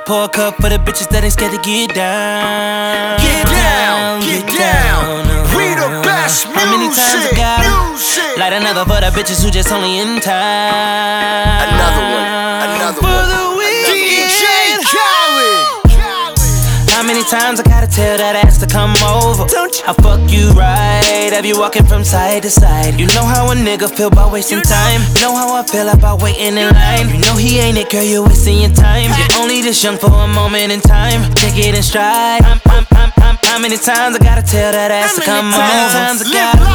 Pour a cup for the bitches that ain't scared to get down. Get down, get down. We the best music. How many times I gotta light another for the bitches who just only in time? Another one, another for one. The weekend. DJ Khaled. How many times I gotta tell that ass to come over? Don't you? I fuck you right, have you walking from side to side. You know how a nigga feel about wasting time. Know how I feel about waiting in line. You know he ain't it, girl, you wasting your time. You're only this young for a moment in time. Take it in stride. How many times I gotta tell that ass to come over? How many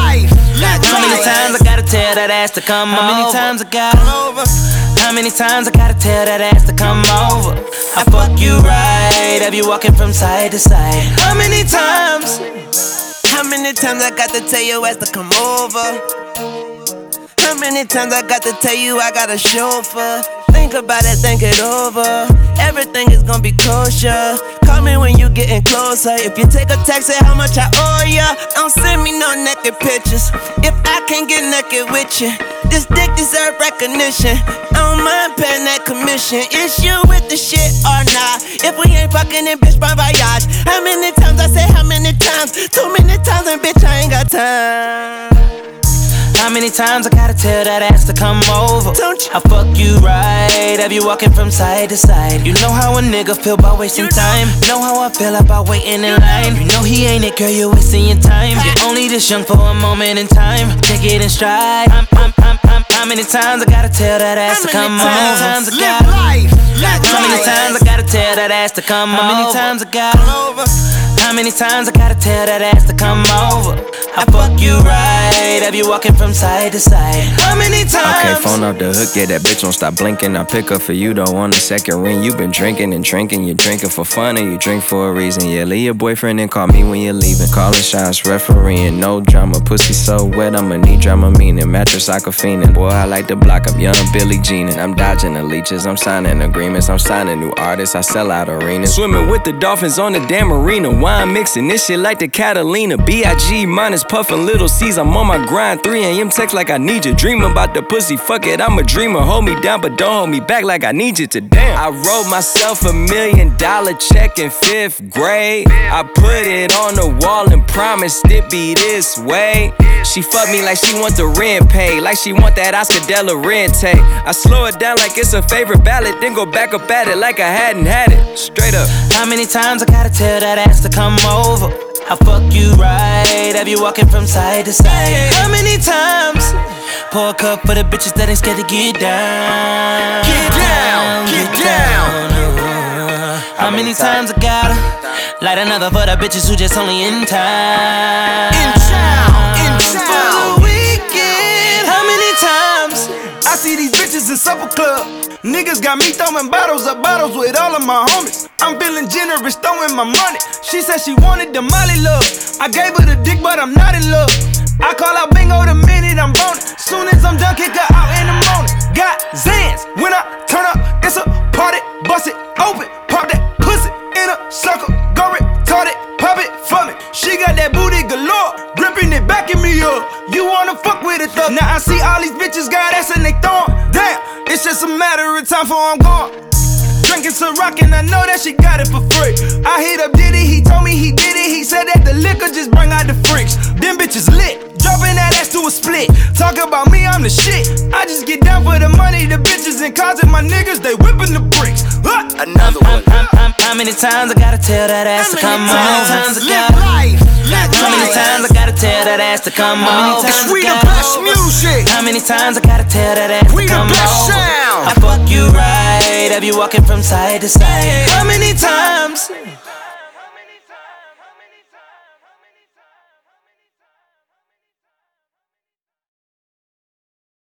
times I gotta tell that ass to come over? How many times I gotta How many times I gotta tell that ass to come over? I fuck you right, have you walking from side to side? How many times? How many times I got to tell your ass to come over? How many times I got to tell you I got a chauffeur? Think about it, think it over. Everything is gonna be kosher. Call me when you getting closer. If you take a text, say how much I owe ya. Don't send me no naked pictures. If I can't get naked with you, this dick deserve recognition. I don't mind paying that commission. Is you with the shit or not? If we ain't fucking it, bitch, bon voyage. How many times I say how many times? Too many times and bitch, I ain't got time. How many times I gotta tell that ass to come over? Don't you? I fuck you right, have you walking from side to side. You know how a nigga feel about wasting time. Know how I feel about waiting in line. You know he ain't it, girl, you wasting your time. You're only this young for a moment in time. Take it in stride. How many times I gotta tell that ass to come over? How many times I gotta How many times I gotta tell that ass to come over? How many times I gotta How many times I gotta tell that ass to come over? I fuck you right, have you walking from side to side? How many times? Okay, phone off the hook, yeah, that bitch won't stop blinking. I pick up for you, don't want a second ring. You been drinking and drinking, you drinking for fun and you drink for a reason. Yeah, leave your boyfriend and call me when you're leaving. Calling shots, refereeing, no drama. Pussy so wet, I'ma need drama meaning. Mattress like a fiendin', boy, I like to block up young Billie Jean. And I'm dodging the leeches, I'm signing agreements. I'm signing new artists, I sell out arenas. Swimming with the dolphins on the damn arena. Wine mixing this shit like the Catalina. B.I.G. minus puffin' little C's, I'm on my grind. 3 a.m. text like I need you. Dream about the pussy, fuck it, I'm a dreamer. Hold me down, but don't hold me back like I need you to damn. I wrote myself $1 million check in 5th grade. I put it on the wall and promised it be this way. She fuck me like she want the rent paid, like she want that Oscar De La Renta. I slow it down like it's a favorite ballad, then go back up at it like I hadn't had it. Straight up. How many times I gotta tell that ass to come over? I fuck you right, have you walking from side to side? How many times? Pour a cup for the bitches that ain't scared to get down. Get down, get down. How many times I gotta light another for the bitches who just only in time? In town, in For town. the weekend. How many times? I see these bitches in supper club. Niggas got me throwing bottles with all of my homies. I'm feeling generous, throwing my money. She said she wanted the Molly love. I gave her the dick, but I'm not in love. I call out bingo the minute I'm boning. Soon as I'm done, kick her out in the morning. Got Zans, when I turn up, it's a party. Bust it open, pop that pussy in a circle. Go retarded, pop it for me. She got that booty galore, gripping it, backing me up. You wanna fuck with it though? Now I see all these bitches got ass and they throwin'. Damn, it's just a matter of time before I'm gone. Drinking some rock and I know that she got it for free. I hit up Diddy, he told me he did it. He said that the liquor just bring out the freaks. Them bitches lit, dropping that ass to a split. Talk about me, I'm the shit. I just get down for the money, the bitches and cars and my niggas, they whipping the bricks. Another one. How many times I gotta tell that ass to come over? How many times I Live gotta life, live How many times I gotta tell that ass to come over? It's we the best music. How many times I gotta tell that ass We to the come best over? sound. I fuck you right, have you walking from side to side? How many times?